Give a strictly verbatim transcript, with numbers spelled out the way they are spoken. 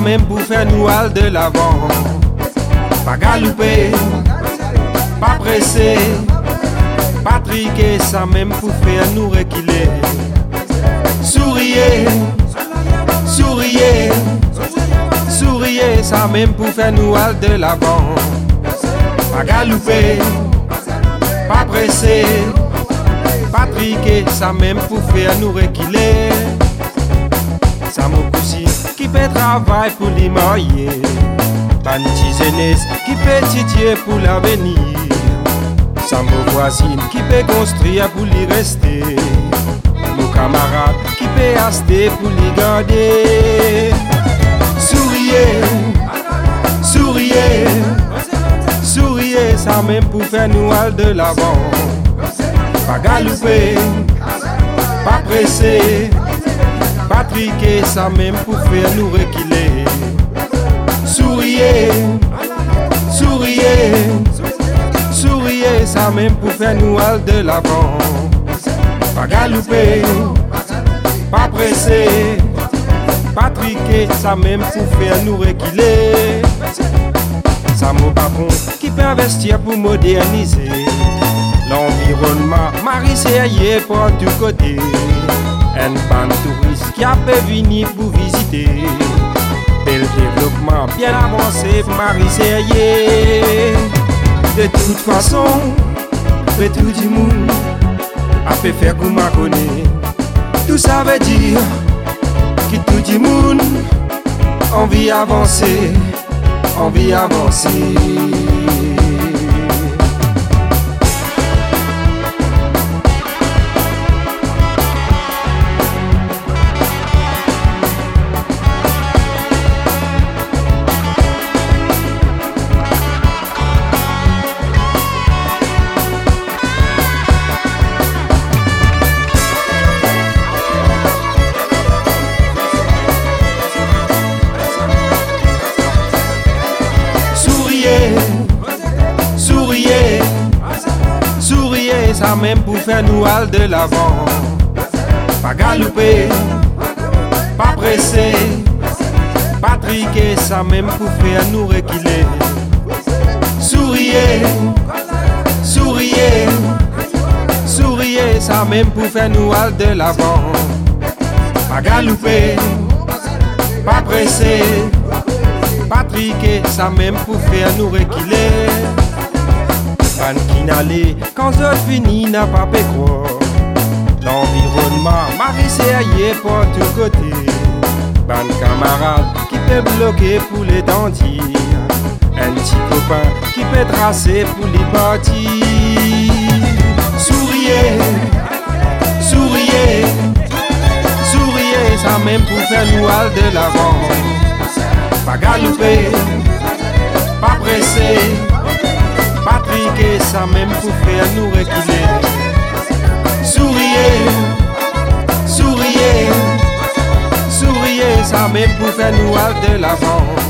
même pour faire nous aller de l'avant. Pas galouper, pas pressé, pas triquer, ça même pour faire nous reculer. Souriez, souriez, souriez, ça même pour faire nous aller de l'avant. Pas galouper, pas pressé, pas triquer, ça même pour faire nous reculer. Ça mon cousin qui peut travailler pour les marier, pas une jeunesse qui peut étudier pour l'avenir. Ça mon voisine qui peut construire pour les rester, mon camarade qui peut acheter pour les garder. Souriez, souriez, souriez, ça même pour faire nous aller de l'avant. Pas galouper, pas pressé, pas triquer, ça même pour faire nous reculer. Souriez, souriez, souriez, ça même pour faire nous aller de l'avant. Pas galouper, pas pressé, pas triquer, ça même pour faire nous reculer. Ça mon patron qui peut investir pour moderniser l'environnement, Marie c'est pour tous côtés. Un ban touriste qui a pu venir pour visiter. Bel développement bien avancé, Marie c'est. De toute façon, fait tout du monde a fait faire comme ma connaît. Tout ça veut dire que tout du monde envie avancer, envie avancer. Souriez, souriez, ça même pour faire nous aller de l'avant. Pas galouper, pas pressé, pas triquer, ça même pour faire nous reculer. Souriez, souriez, souriez, ça même pour faire nous aller de l'avant. Pas galouper, pas pressé, pas triquer, ça même pour faire nous reculer. Pan qui n'allait, quand je finis n'a pas pu croire. L'environnement, Marie c'est ailleurs pour tous côtés. Ban camarade qui peut bloquer pour les dentir. Un petit copain qui peut tracer pour les partir. Souriez, souriez, souriez, ça même pour faire nous aller de l'avant. Pas galouper, pas pressé, pas triquer, ça même pour faire nous reculer. Souriez, souriez, souriez, ça même pour faire nous aller de l'avant.